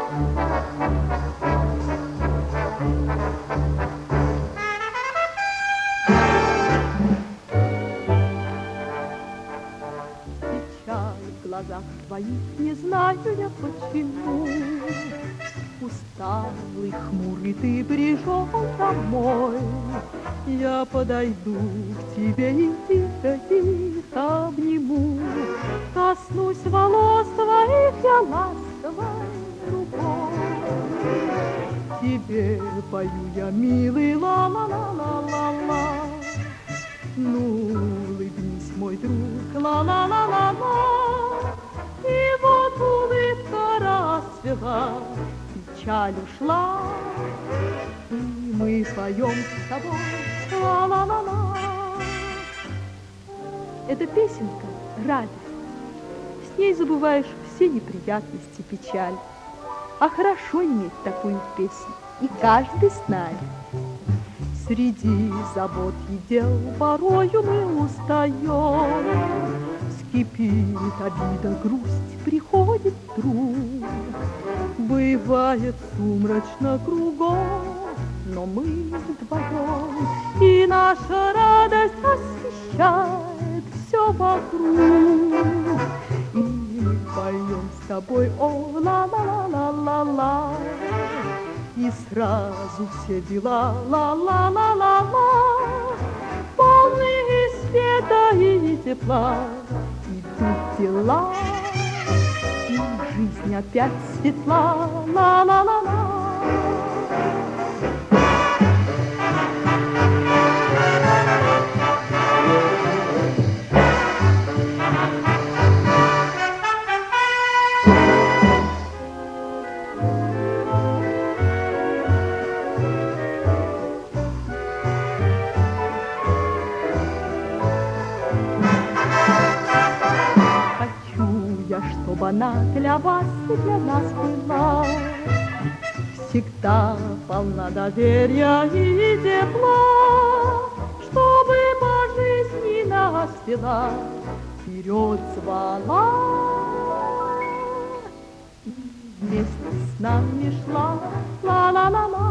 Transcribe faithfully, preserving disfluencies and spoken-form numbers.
Печаль в глазах твоих, не знаю я почему. Усталый, хмурый ты пришел домой. Я подойду к тебе и тихо-тихо обниму. Коснусь волос твоих я ласковой рукой. Тебе пою я, милый, ла-ла-ла-ла-ла-ла. Ну, улыбнись, мой друг, ла-ла-ла-ла-ла. И вот улыбка расцвела, печаль ушла, и мы поем с тобой ла-ла-ла-ла. Эта песенка — радость. С ней забываешь все неприятности, печаль. А хорошо иметь такую песню, и каждый знает. Среди забот и дел порою мы устаем. Вскипит обида, грусть, приходит вдруг. Бывает сумрачно кругом, но мы вдвоем, и наша радость освещает все вокруг. И мы поем с тобой о ла-ла-ла-ла-ла-ла. И сразу все дела ла-ла-ла-ла-ла, полные света и тепла, идут дела, и жизнь опять светла ла-ла-ла-ла. Чтобы она для вас и для нас была всегда полна доверия и тепла, чтобы по жизни нас вела, вперед звала и вместе с нами шла ла-ла-ла-ла.